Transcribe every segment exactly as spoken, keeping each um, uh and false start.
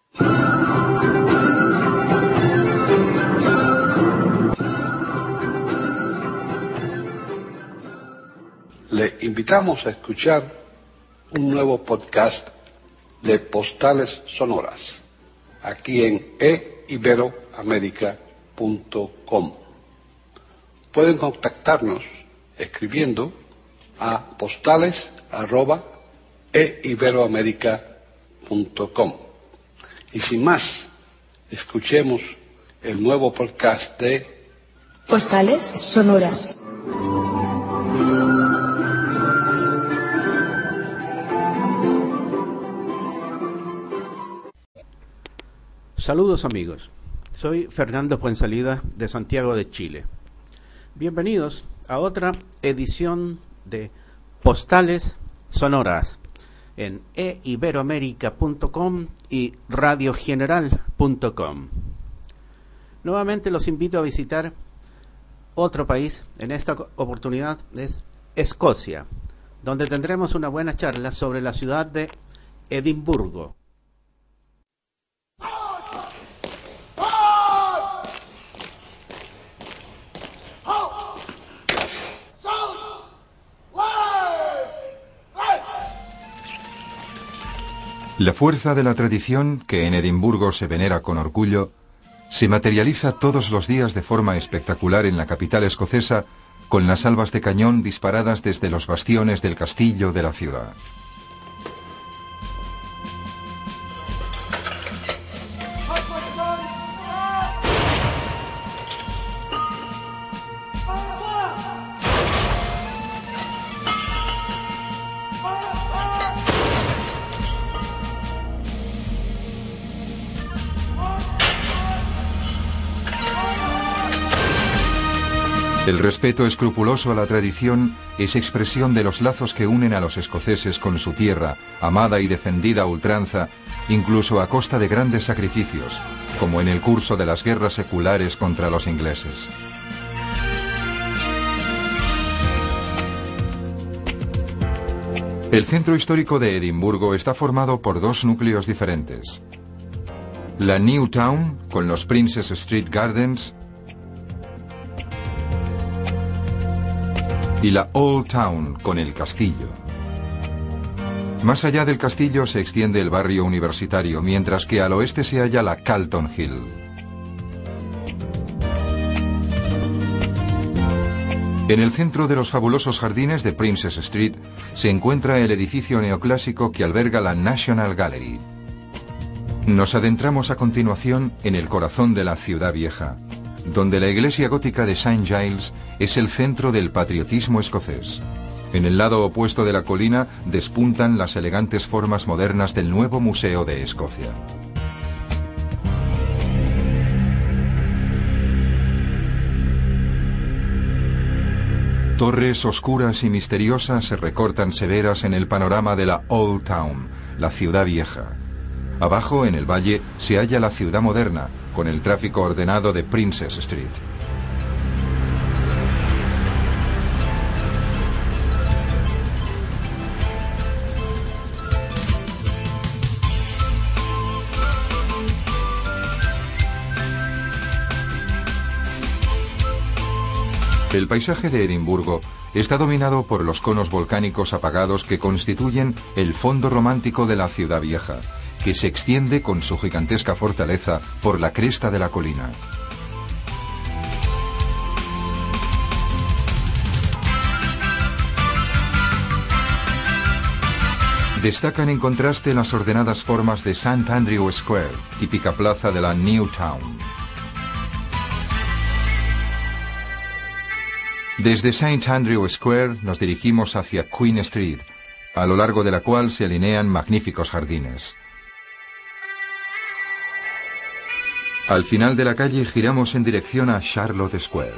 Le invitamos a escuchar un nuevo podcast de Postales Sonoras, aquí en e ibero américa punto com. Pueden contactarnos escribiendo a postales arroba e ibero américa punto com. Y sin más, escuchemos el nuevo podcast de Postales Sonoras. Saludos amigos, soy Fernando Fuensalida de Santiago de Chile. Bienvenidos a otra edición de Postales Sonoras en e ibero américa punto com y radio general punto com. Nuevamente los invito a visitar otro país, en esta oportunidad es Escocia, donde tendremos una buena charla sobre la ciudad de Edimburgo. La fuerza de la tradición, que en Edimburgo se venera con orgullo, se materializa todos los días de forma espectacular en la capital escocesa, con las salvas de cañón disparadas desde los bastiones del castillo de la ciudad. El respeto escrupuloso a la tradición es expresión de los lazos que unen a los escoceses con su tierra, amada y defendida a ultranza, incluso a costa de grandes sacrificios, como en el curso de las guerras seculares contra los ingleses. El centro histórico de Edimburgo está formado por dos núcleos diferentes. La New Town, con los Princes Street Gardens, y la Old Town, con el castillo. Más allá del castillo se extiende el barrio universitario, mientras que al oeste se halla la Calton Hill. En el centro de los fabulosos jardines de Princess Street se encuentra el edificio neoclásico que alberga la National Gallery. Nos adentramos a continuación en el corazón de la ciudad vieja, donde la iglesia gótica de Saint Giles es el centro del patriotismo escocés. En el lado opuesto de la colina despuntan las elegantes formas modernas del nuevo Museo de Escocia. Torres oscuras y misteriosas se recortan severas en el panorama de la Old Town, la ciudad vieja. Abajo, en el valle, se halla la ciudad moderna, con el tráfico ordenado de Princess Street. El paisaje de Edimburgo está dominado por los conos volcánicos apagados que constituyen el fondo romántico de la ciudad vieja, que se extiende con su gigantesca fortaleza por la cresta de la colina. Destacan en contraste las ordenadas formas de Saint Andrew Square, típica plaza de la New Town. Desde Saint Andrew Square nos dirigimos hacia Queen Street, a lo largo de la cual se alinean magníficos jardines. Al final de la calle giramos en dirección a Charlotte Square.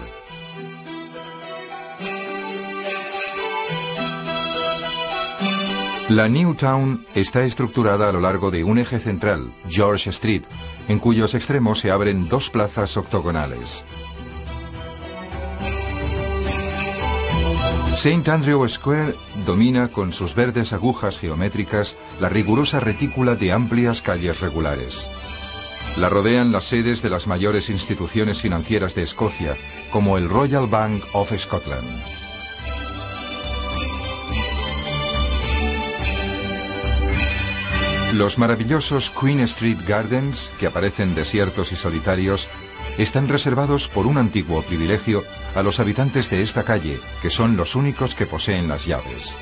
La New Town está estructurada a lo largo de un eje central, George Street, en cuyos extremos se abren dos plazas octogonales. Saint Andrew Square domina con sus verdes agujas geométricas la rigurosa retícula de amplias calles regulares. La rodean las sedes de las mayores instituciones financieras de Escocia, como el Royal Bank of Scotland. Los maravillosos Queen Street Gardens, que aparecen desiertos y solitarios, están reservados por un antiguo privilegio a los habitantes de esta calle, que son los únicos que poseen las llaves.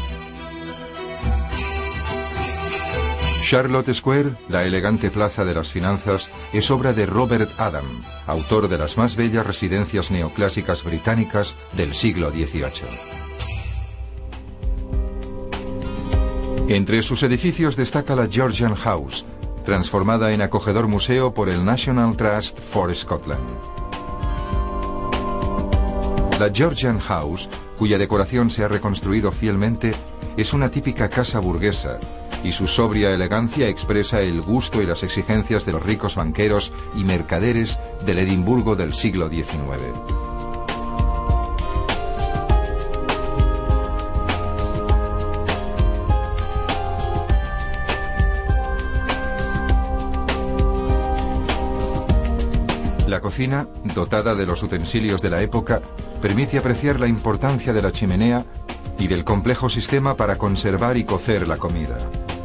Charlotte Square, la elegante plaza de las finanzas, es obra de Robert Adam, autor de las más bellas residencias neoclásicas británicas del siglo dieciocho. Entre sus edificios destaca la Georgian House, transformada en acogedor museo por el National Trust for Scotland. La Georgian House, cuya decoración se ha reconstruido fielmente, es una típica casa burguesa, y su sobria elegancia expresa el gusto y las exigencias de los ricos banqueros y mercaderes del Edimburgo del siglo diecinueve. La cocina, dotada de los utensilios de la época, permite apreciar la importancia de la chimenea y del complejo sistema para conservar y cocer la comida.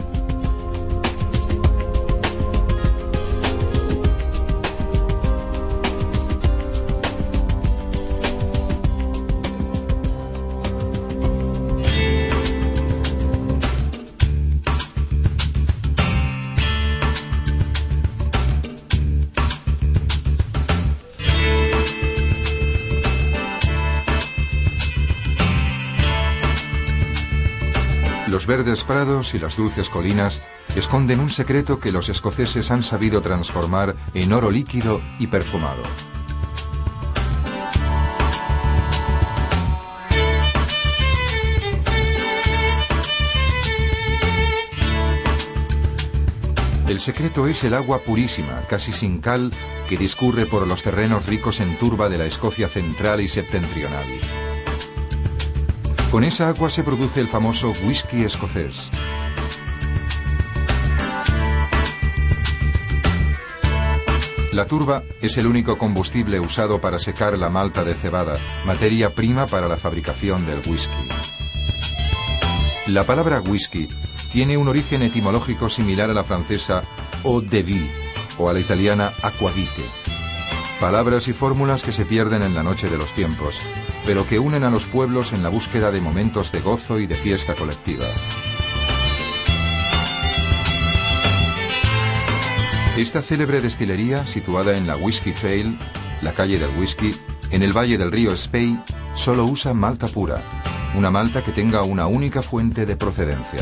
Los verdes prados y las dulces colinas esconden un secreto que los escoceses han sabido transformar en oro líquido y perfumado. El secreto es el agua purísima, casi sin cal, que discurre por los terrenos ricos en turba de la Escocia central y septentrional. Con esa agua se produce el famoso whisky escocés. La turba es el único combustible usado para secar la malta de cebada, materia prima para la fabricación del whisky. La palabra whisky tiene un origen etimológico similar a la francesa eau de vie o a la italiana aquavite. Palabras y fórmulas que se pierden en la noche de los tiempos, pero que unen a los pueblos en la búsqueda de momentos de gozo y de fiesta colectiva. Esta célebre destilería, situada en la Whisky Trail, la calle del whisky, en el valle del río Spey, solo usa malta pura, una malta que tenga una única fuente de procedencia.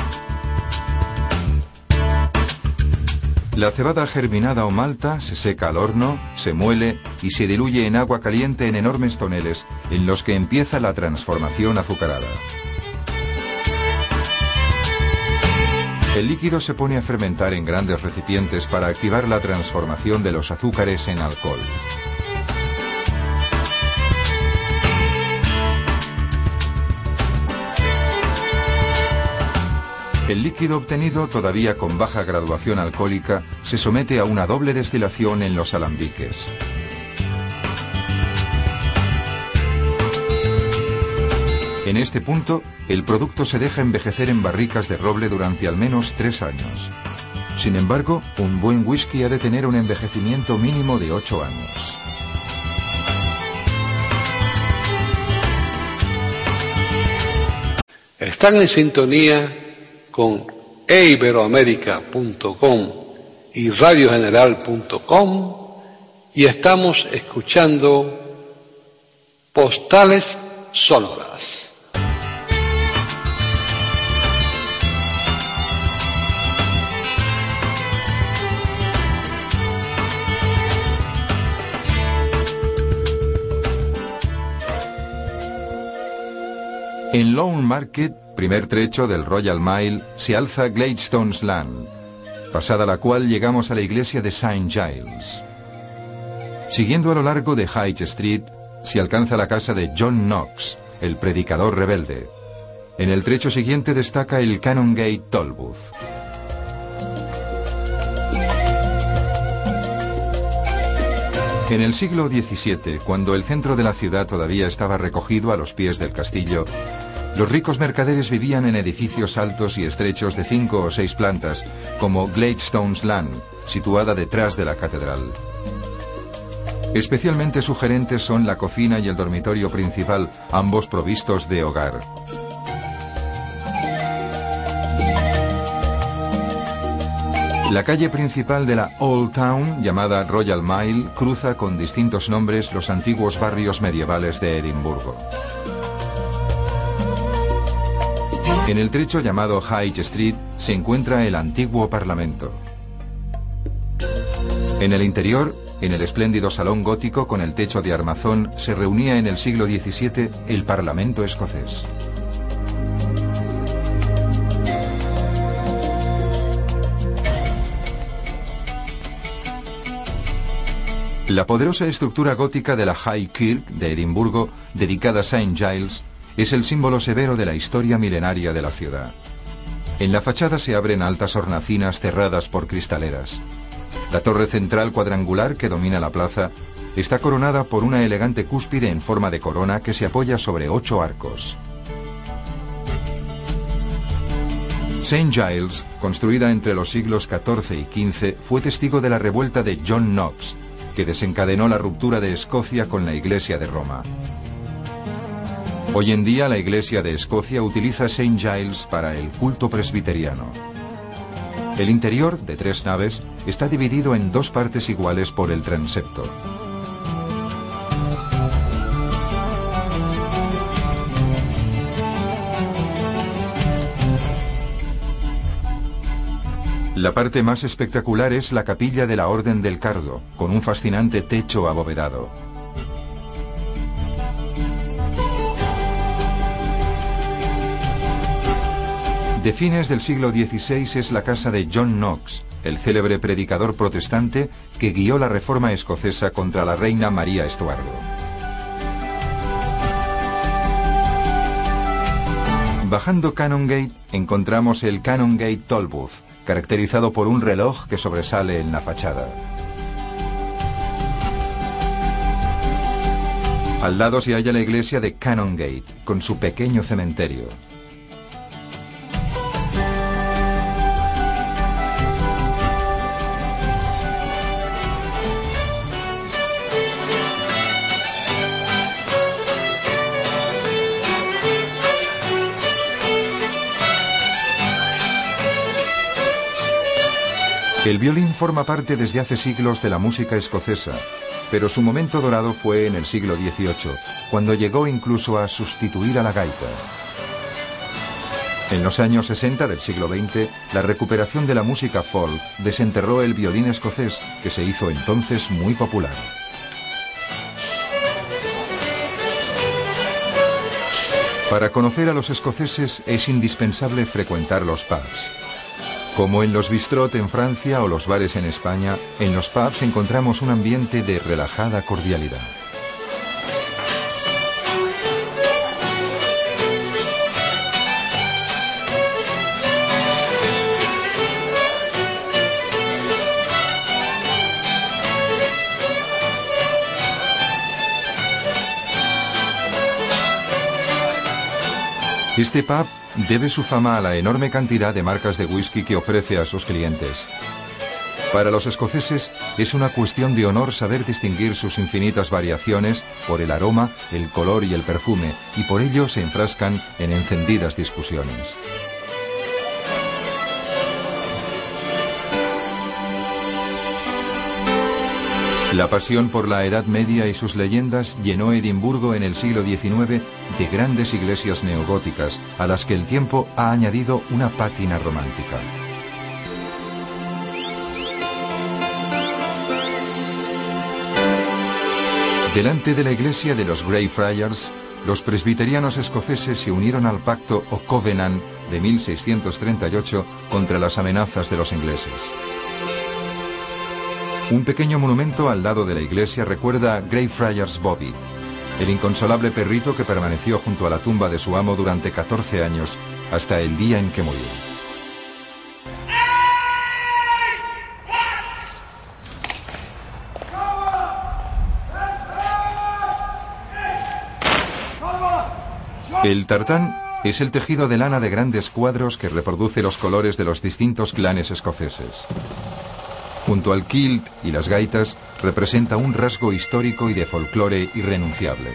La cebada germinada o malta se seca al horno, se muele y se diluye en agua caliente en enormes toneles, en los que empieza la transformación azucarada. El líquido se pone a fermentar en grandes recipientes para activar la transformación de los azúcares en alcohol. El líquido obtenido, todavía con baja graduación alcohólica, se somete a una doble destilación en los alambiques. En este punto, el producto se deja envejecer en barricas de roble durante al menos tres años. Sin embargo, un buen whisky ha de tener un envejecimiento mínimo de ocho años. Están en sintonía con e iberoamérica punto com y radio general punto com y estamos escuchando Postales Sonoras. En Lone Market, primer trecho del Royal Mile, se alza Gladstone's Land, pasada la cual llegamos a la iglesia de Saint Giles. Siguiendo a lo largo de High Street, se alcanza la casa de John Knox, el predicador rebelde. En el trecho siguiente destaca el Canongate Tollbooth. En el siglo diecisiete, cuando el centro de la ciudad todavía estaba recogido a los pies del castillo, los ricos mercaderes vivían en edificios altos y estrechos de cinco o seis plantas, como Gladstone's Land, situada detrás de la catedral. Especialmente sugerentes son la cocina y el dormitorio principal, ambos provistos de hogar. La calle principal de la Old Town, llamada Royal Mile, cruza con distintos nombres los antiguos barrios medievales de Edimburgo. En el trecho llamado High Street se encuentra el antiguo Parlamento. En el interior, en el espléndido salón gótico con el techo de armazón, se reunía en el siglo diecisiete el Parlamento escocés. La poderosa estructura gótica de la High Kirk de Edimburgo, dedicada a Saint Giles, es el símbolo severo de la historia milenaria de la ciudad. En la fachada se abren altas hornacinas cerradas por cristaleras. La torre central cuadrangular que domina la plaza está coronada por una elegante cúspide en forma de corona que se apoya sobre ocho arcos. Saint Giles, construida entre los siglos catorce y quince, fue testigo de la revuelta de John Knox, que desencadenó la ruptura de Escocia con la Iglesia de Roma. Hoy en día la Iglesia de Escocia utiliza Saint Giles para el culto presbiteriano. El interior, de tres naves, está dividido en dos partes iguales por el transepto. La parte más espectacular es la capilla de la Orden del Cardo, con un fascinante techo abovedado. De fines del siglo dieciséis es la casa de John Knox, el célebre predicador protestante que guió la reforma escocesa contra la reina María Estuardo. Bajando Canongate encontramos el Canongate Tollbooth, caracterizado por un reloj que sobresale en la fachada. Al lado se halla la iglesia de Canongate, con su pequeño cementerio. El violín forma parte desde hace siglos de la música escocesa, pero su momento dorado fue en el siglo dieciocho, cuando llegó incluso a sustituir a la gaita. En los años sesenta del siglo veinte, la recuperación de la música folk desenterró el violín escocés, que se hizo entonces muy popular. Para conocer a los escoceses es indispensable frecuentar los pubs. Como en los bistrot en Francia o los bares en España, en los pubs encontramos un ambiente de relajada cordialidad. Este pub debe su fama a la enorme cantidad de marcas de whisky que ofrece a sus clientes. Para los escoceses es una cuestión de honor saber distinguir sus infinitas variaciones por el aroma, el color y el perfume, y por ello se enfrascan en encendidas discusiones. La pasión por la Edad Media y sus leyendas llenó Edimburgo en el siglo diecinueve de grandes iglesias neogóticas, a las que el tiempo ha añadido una pátina romántica. Delante de la iglesia de los Greyfriars, los presbiterianos escoceses se unieron al pacto o Covenant de mil seiscientos treinta y ocho contra las amenazas de los ingleses. Un pequeño monumento al lado de la iglesia recuerda a Greyfriars Bobby, el inconsolable perrito que permaneció junto a la tumba de su amo durante catorce años, hasta el día en que murió. El tartán es el tejido de lana de grandes cuadros que reproduce los colores de los distintos clanes escoceses. Junto al kilt y las gaitas, representa un rasgo histórico y de folclore irrenunciable.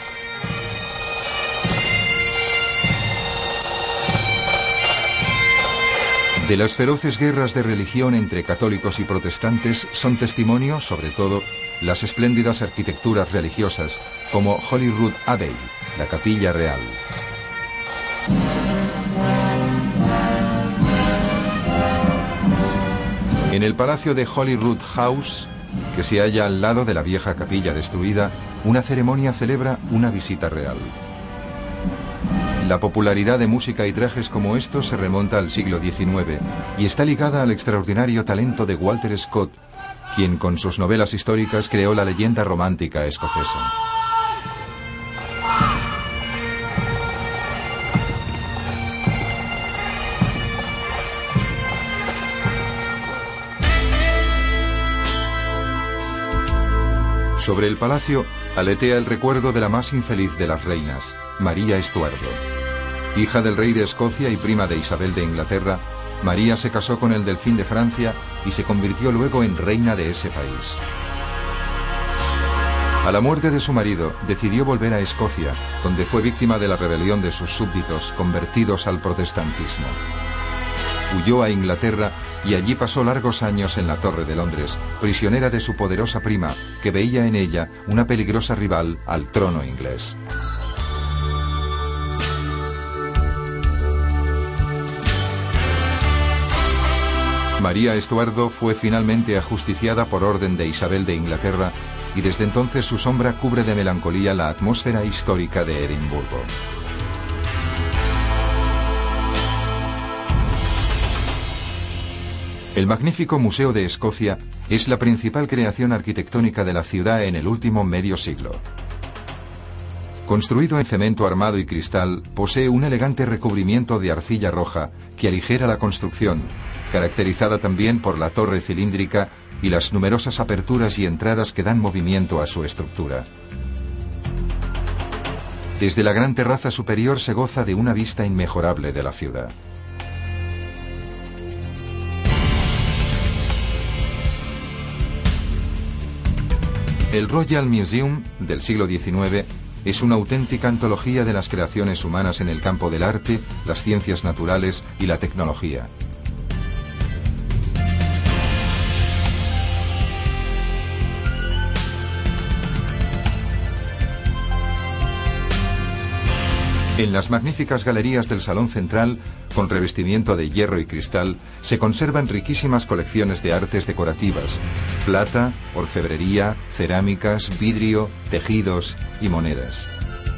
De las feroces guerras de religión entre católicos y protestantes son testimonio, sobre todo, las espléndidas arquitecturas religiosas, como Holyrood Abbey, la capilla real. En el palacio de Holyrood House, que se halla al lado de la vieja capilla destruida, una ceremonia celebra una visita real. La popularidad de música y trajes como estos se remonta al siglo diecinueve y está ligada al extraordinario talento de Walter Scott, quien con sus novelas históricas creó la leyenda romántica escocesa. Sobre el palacio aletea el recuerdo de la más infeliz de las reinas, María Estuardo. Hija del rey de Escocia y prima de Isabel de Inglaterra, María se casó con el delfín de Francia y se convirtió luego en reina de ese país. A la muerte de su marido, decidió volver a Escocia, donde fue víctima de la rebelión de sus súbditos convertidos al protestantismo. Huyó a Inglaterra y allí pasó largos años en la Torre de Londres, prisionera de su poderosa prima, que veía en ella una peligrosa rival al trono inglés. María Estuardo fue finalmente ajusticiada por orden de Isabel de Inglaterra y desde entonces su sombra cubre de melancolía la atmósfera histórica de Edimburgo. El magnífico Museo de Escocia es la principal creación arquitectónica de la ciudad en el último medio siglo. Construido en cemento armado y cristal, posee un elegante recubrimiento de arcilla roja que aligera la construcción, caracterizada también por la torre cilíndrica y las numerosas aperturas y entradas que dan movimiento a su estructura. Desde la gran terraza superior se goza de una vista inmejorable de la ciudad. El Royal Museum del siglo diecinueve es una auténtica antología de las creaciones humanas en el campo del arte, las ciencias naturales y la tecnología. En las magníficas galerías del salón central, con revestimiento de hierro y cristal, se conservan riquísimas colecciones de artes decorativas, plata, orfebrería, cerámicas, vidrio, tejidos y monedas.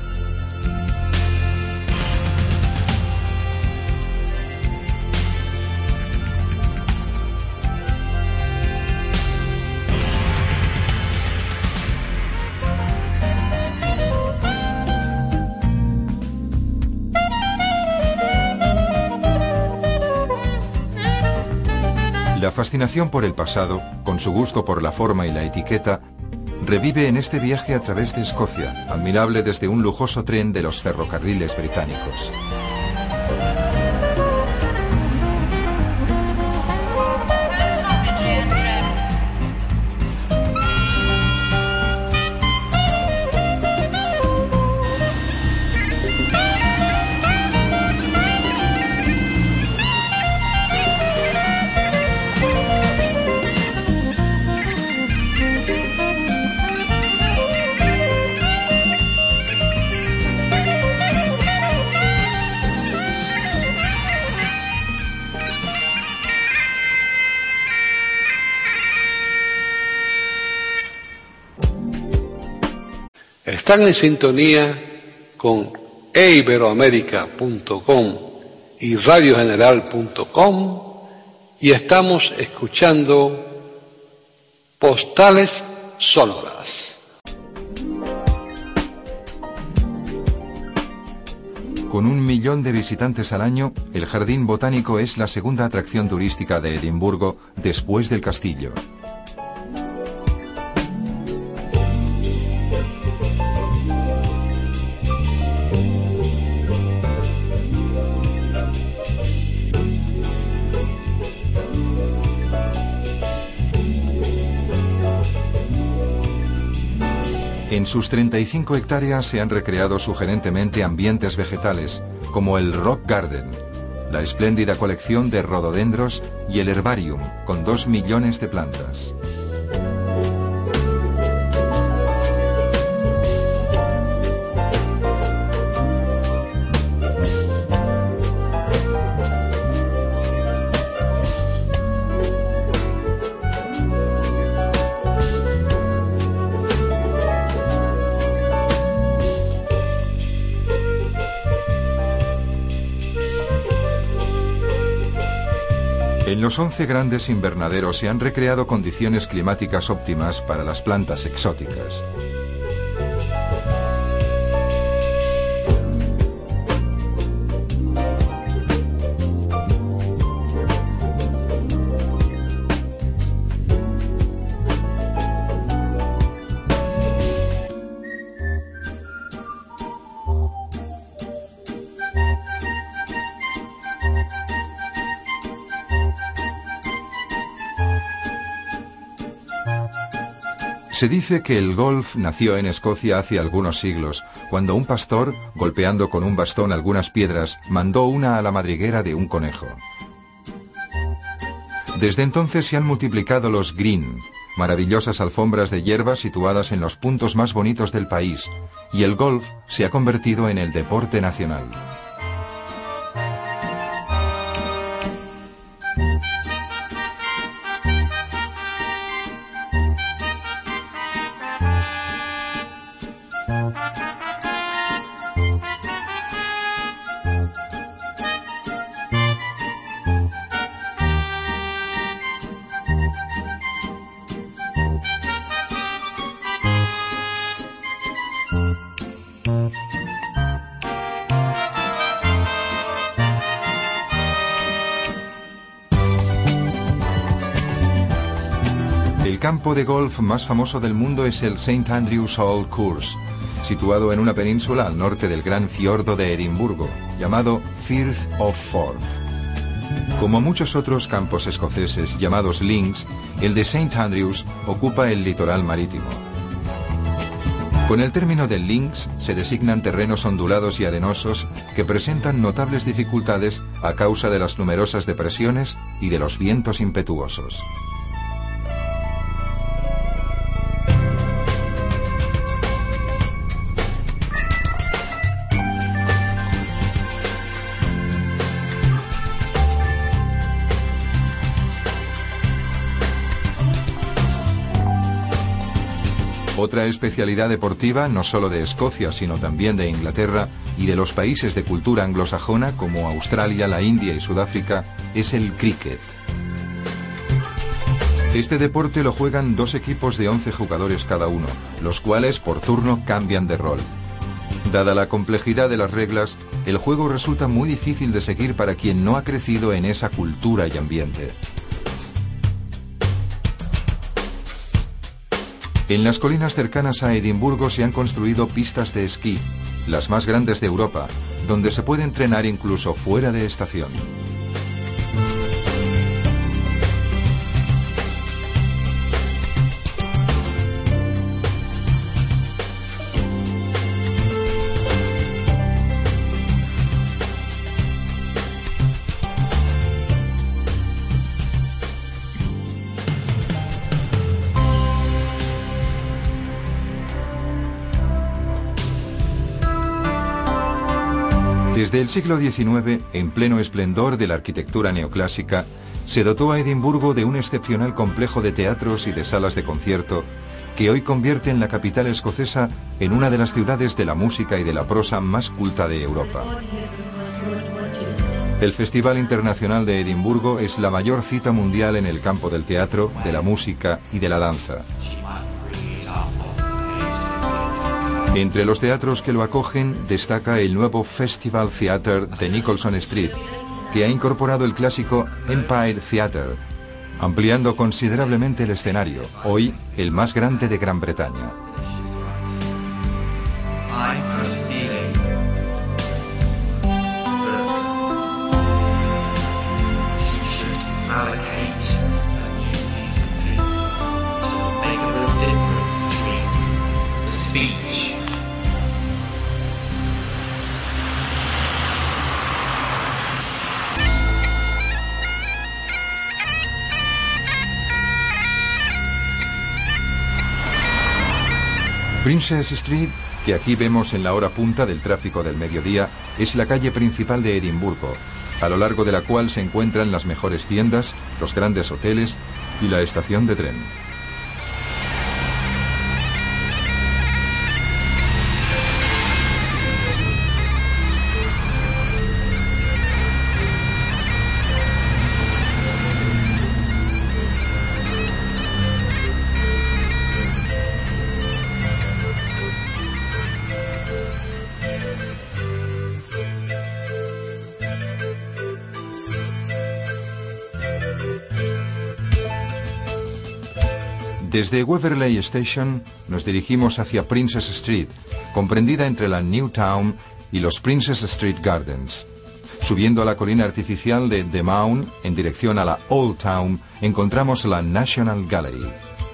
La fascinación por el pasado, con su gusto por la forma y la etiqueta, revive en este viaje a través de Escocia, admirable desde un lujoso tren de los ferrocarriles británicos. Están en sintonía con e iberoamérica punto com y radio general punto com y estamos escuchando Postales Sonoras. Con un millón de visitantes al año, el Jardín Botánico es la segunda atracción turística de Edimburgo después del castillo. En sus treinta y cinco hectáreas se han recreado sugerentemente ambientes vegetales, como el Rock Garden, la espléndida colección de rododendros y el herbarium, con dos millones de plantas. En los once grandes invernaderos se han recreado condiciones climáticas óptimas para las plantas exóticas. Se dice que el golf nació en Escocia hace algunos siglos, cuando un pastor, golpeando con un bastón algunas piedras, mandó una a la madriguera de un conejo. Desde entonces se han multiplicado los green, maravillosas alfombras de hierba situadas en los puntos más bonitos del país, y el golf se ha convertido en el deporte nacional. El campo de golf más famoso del mundo es el Saint Andrews Old Course, situado en una península al norte del gran fiordo de Edimburgo, llamado Firth of Forth. Como muchos otros campos escoceses llamados links, el de Saint Andrews ocupa el litoral marítimo. Con el término de links se designan terrenos ondulados y arenosos que presentan notables dificultades a causa de las numerosas depresiones y de los vientos impetuosos. Otra especialidad deportiva, no solo de Escocia, sino también de Inglaterra y de los países de cultura anglosajona como Australia, la India y Sudáfrica, es el cricket. Este deporte lo juegan dos equipos de once jugadores cada uno, los cuales por turno cambian de rol. Dada la complejidad de las reglas, el juego resulta muy difícil de seguir para quien no ha crecido en esa cultura y ambiente. En las colinas cercanas a Edimburgo se han construido pistas de esquí, las más grandes de Europa, donde se puede entrenar incluso fuera de estación. Desde el siglo diecinueve, en pleno esplendor de la arquitectura neoclásica, se dotó a Edimburgo de un excepcional complejo de teatros y de salas de concierto que hoy convierte en la capital escocesa en una de las ciudades de la música y de la prosa más culta de Europa. El Festival Internacional de Edimburgo es la mayor cita mundial en el campo del teatro, de la música y de la danza. Entre los teatros que lo acogen destaca el nuevo Festival Theatre de Nicholson Street, que ha incorporado el clásico Empire Theatre, ampliando considerablemente el escenario, hoy el más grande de Gran Bretaña. Princess Street, que aquí vemos en la hora punta del tráfico del mediodía, es la calle principal de Edimburgo, a lo largo de la cual se encuentran las mejores tiendas, los grandes hoteles y la estación de tren. Desde Waverley Station nos dirigimos hacia Princess Street, comprendida entre la New Town y los Princess Street Gardens. Subiendo a la colina artificial de The Mount en dirección a la Old Town, encontramos la National Gallery.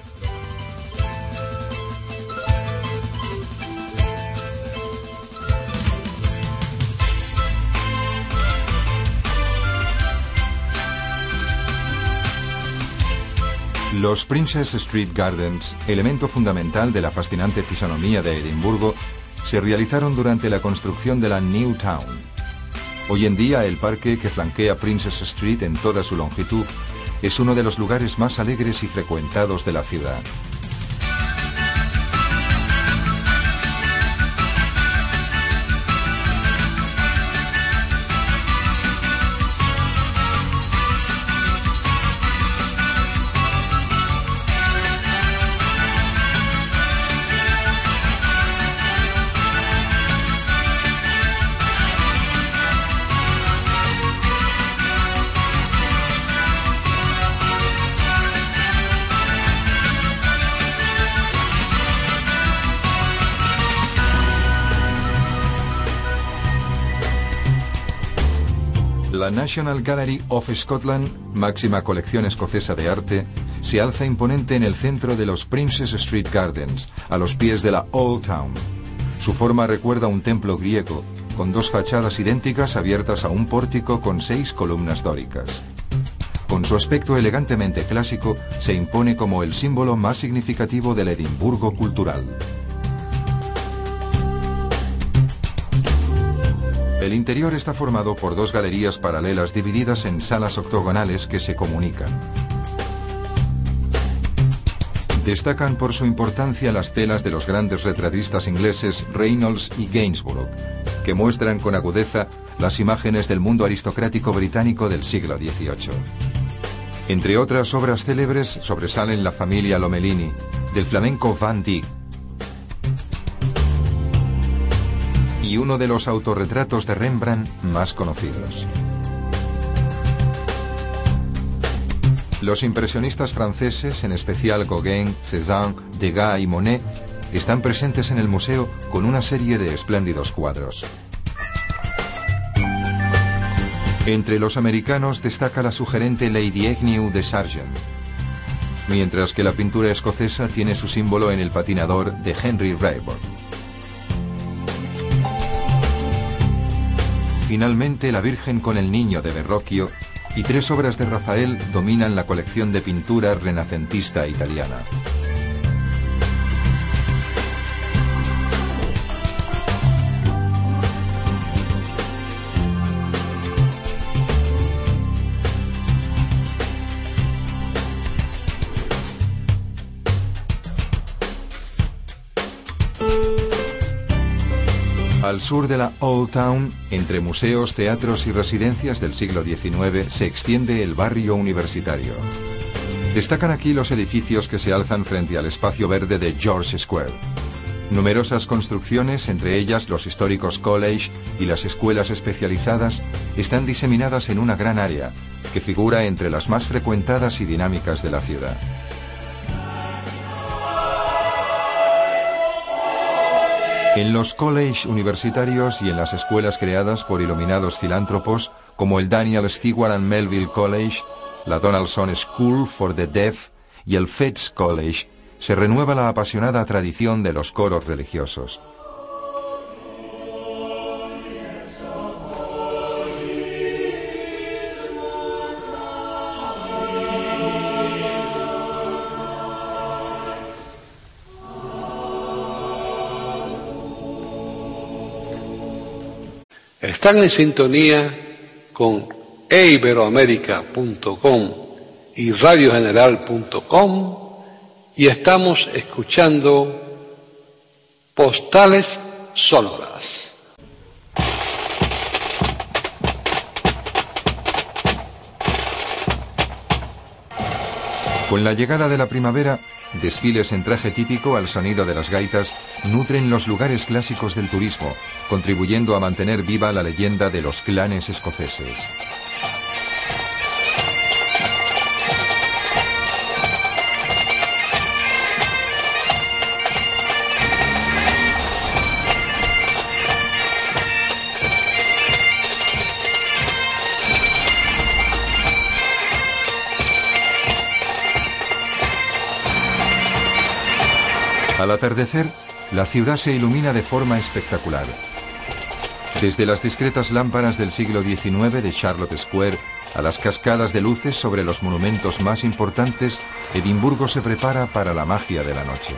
Los Princess Street Gardens, elemento fundamental de la fascinante fisonomía de Edimburgo, se realizaron durante la construcción de la New Town. Hoy en día el parque que flanquea Princess Street en toda su longitud es uno de los lugares más alegres y frecuentados de la ciudad. La National Gallery of Scotland, máxima colección escocesa de arte, se alza imponente en el centro de los Princess Street Gardens, a los pies de la Old Town. Su forma recuerda a un templo griego, con dos fachadas idénticas abiertas a un pórtico con seis columnas dóricas. Con su aspecto elegantemente clásico, se impone como el símbolo más significativo del Edimburgo cultural. El interior está formado por dos galerías paralelas divididas en salas octogonales que se comunican. Destacan por su importancia las telas de los grandes retratistas ingleses Reynolds y Gainsborough, que muestran con agudeza las imágenes del mundo aristocrático británico del siglo dieciocho. Entre otras obras célebres sobresalen la familia Lomellini, del flamenco Van Dyck, y uno de los autorretratos de Rembrandt más conocidos. Los impresionistas franceses, en especial Gauguin, Cézanne, Degas y Monet, están presentes en el museo con una serie de espléndidos cuadros. Entre los americanos destaca la sugerente Lady Agnew de Sargent, mientras que la pintura escocesa tiene su símbolo en el patinador de Henry Raeburn. Finalmente, la Virgen con el Niño de Verrocchio y tres obras de Rafael dominan la colección de pintura renacentista italiana. Al sur de la Old Town, entre museos, teatros y residencias del siglo diecinueve, se extiende el barrio universitario. Destacan aquí los edificios que se alzan frente al espacio verde de George Square. Numerosas construcciones, entre ellas los históricos college y las escuelas especializadas, están diseminadas en una gran área, que figura entre las más frecuentadas y dinámicas de la ciudad. En los college universitarios y en las escuelas creadas por iluminados filántropos, como el Daniel Stewart and Melville College, la Donaldson School for the Deaf y el Fettes College, se renueva la apasionada tradición de los coros religiosos. Están en sintonía con e iberoamérica punto com y radio general punto com y estamos escuchando Postales Sonoras. Con la llegada de la primavera, desfiles en traje típico al sonido de las gaitas nutren los lugares clásicos del turismo, contribuyendo a mantener viva la leyenda de los clanes escoceses. Al atardecer, la ciudad se ilumina de forma espectacular. Desde las discretas lámparas del siglo diecinueve de Charlotte Square a las cascadas de luces sobre los monumentos más importantes, Edimburgo se prepara para la magia de la noche.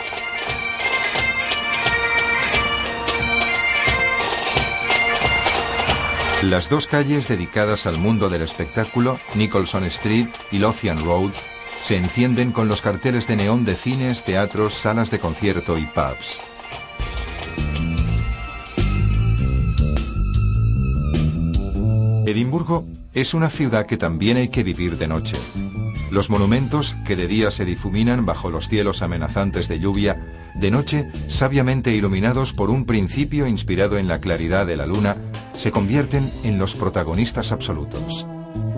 Las dos calles dedicadas al mundo del espectáculo, Nicholson Street y Lothian Road, se encienden con los carteles de neón de cines, teatros, salas de concierto y pubs. Edimburgo es una ciudad que también hay que vivir de noche. Los monumentos, que de día se difuminan bajo los cielos amenazantes de lluvia, de noche, sabiamente iluminados por un principio inspirado en la claridad de la luna, se convierten en los protagonistas absolutos.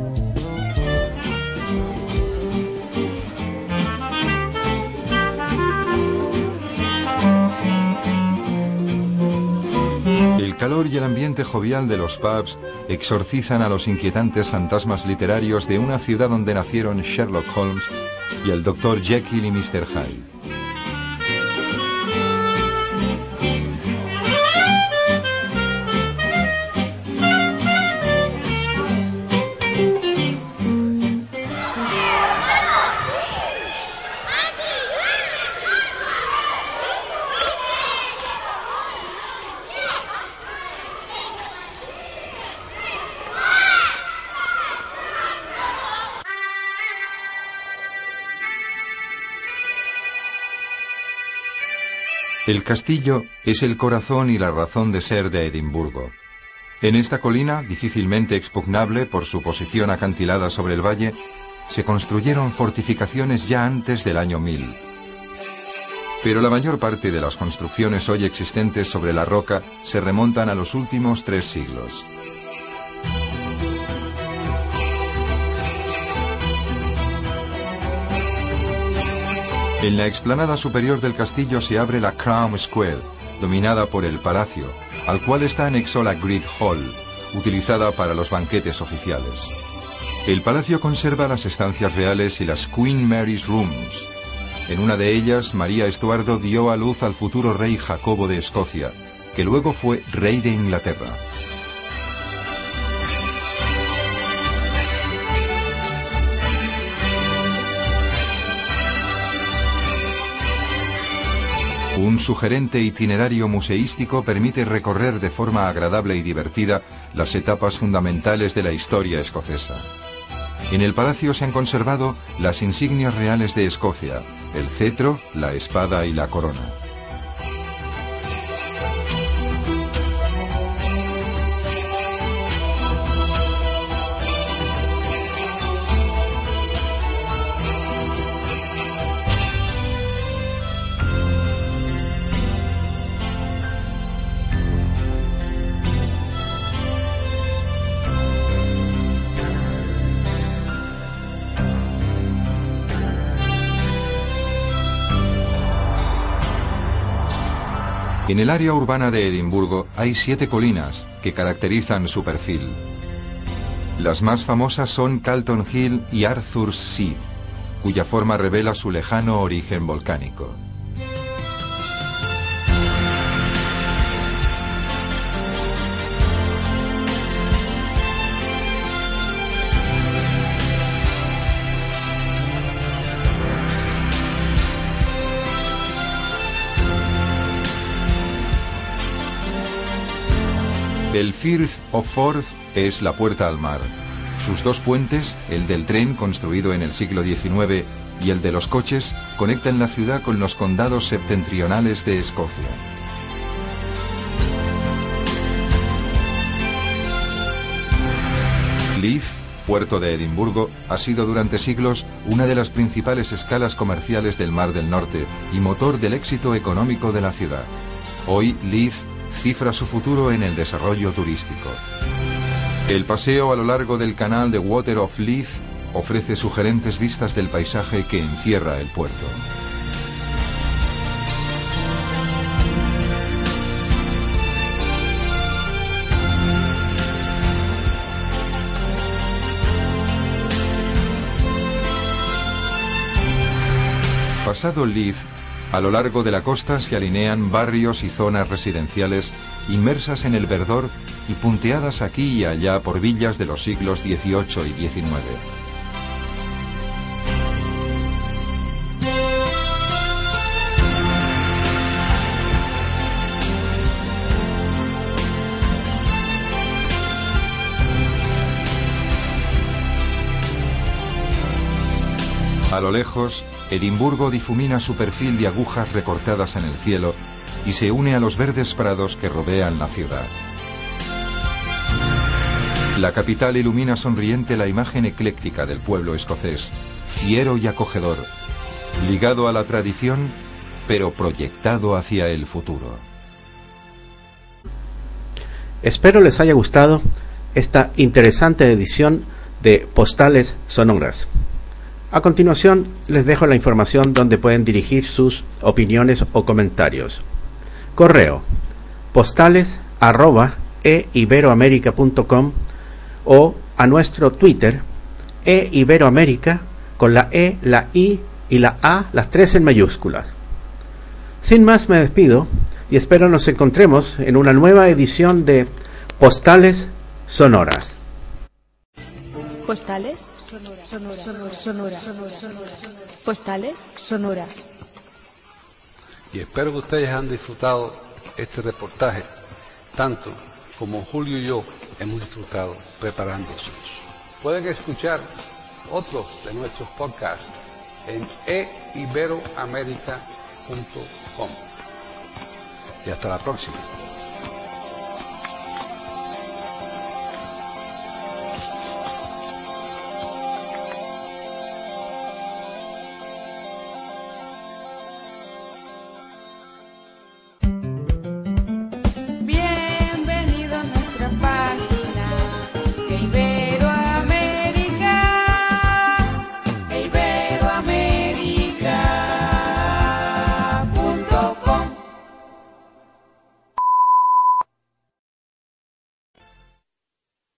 El calor y el ambiente jovial de los pubs exorcizan a los inquietantes fantasmas literarios de una ciudad donde nacieron Sherlock Holmes y el doctor Jekyll y mister Hyde. El castillo es el corazón y la razón de ser de Edimburgo. En esta colina, difícilmente expugnable por su posición acantilada sobre el valle, se construyeron fortificaciones ya antes del año mil. Pero la mayor parte de las construcciones hoy existentes sobre la roca se remontan a los últimos tres siglos. En la explanada superior del castillo se abre la Crown Square, dominada por el palacio, al cual está anexo la Great Hall, utilizada para los banquetes oficiales. El palacio conserva las estancias reales y las Queen Mary's Rooms. En una de ellas, María Estuardo dio a luz al futuro rey Jacobo de Escocia, que luego fue rey de Inglaterra. Un sugerente itinerario museístico permite recorrer de forma agradable y divertida las etapas fundamentales de la historia escocesa. En el palacio se han conservado las insignias reales de Escocia, el cetro, la espada y la corona. En el área urbana de Edimburgo hay siete colinas que caracterizan su perfil. Las más famosas son Calton Hill y Arthur's Seat, cuya forma revela su lejano origen volcánico. El Firth of Forth es la puerta al mar. Sus dos puentes, el del tren construido en el siglo diecinueve y el de los coches, conectan la ciudad con los condados septentrionales de Escocia. Leith, puerto de Edimburgo, ha sido durante siglos una de las principales escalas comerciales del Mar del Norte y motor del éxito económico de la ciudad. Hoy, Leith cifra su futuro en el desarrollo turístico. El paseo a lo largo del canal de Water of Leith ofrece sugerentes vistas del paisaje que encierra el puerto. Pasado Leith, a lo largo de la costa se alinean barrios y zonas residenciales inmersas en el verdor y punteadas aquí y allá por villas de los siglos dieciocho y diecinueve. A lo lejos, Edimburgo difumina su perfil de agujas recortadas en el cielo y se une a los verdes prados que rodean la ciudad. La capital ilumina sonriente la imagen ecléctica del pueblo escocés, fiero y acogedor, ligado a la tradición, pero proyectado hacia el futuro. Espero les haya gustado esta interesante edición de Postales Sonoras. A continuación, les dejo la información donde pueden dirigir sus opiniones o comentarios. Correo postales arroba e iberoamerica punto com o a nuestro Twitter eiberoamerica con la E, la I y la A, las tres en mayúsculas. Sin más me despido y espero nos encontremos en una nueva edición de Postales Sonoras. Postales Sonora. Sonora. Sonora. Sonora. Sonora. Postales Sonora. Y espero que ustedes han disfrutado este reportaje, tanto como Julio y yo hemos disfrutado preparándose. Pueden escuchar otros de nuestros podcasts en e iberoamerica punto com. Y hasta la próxima.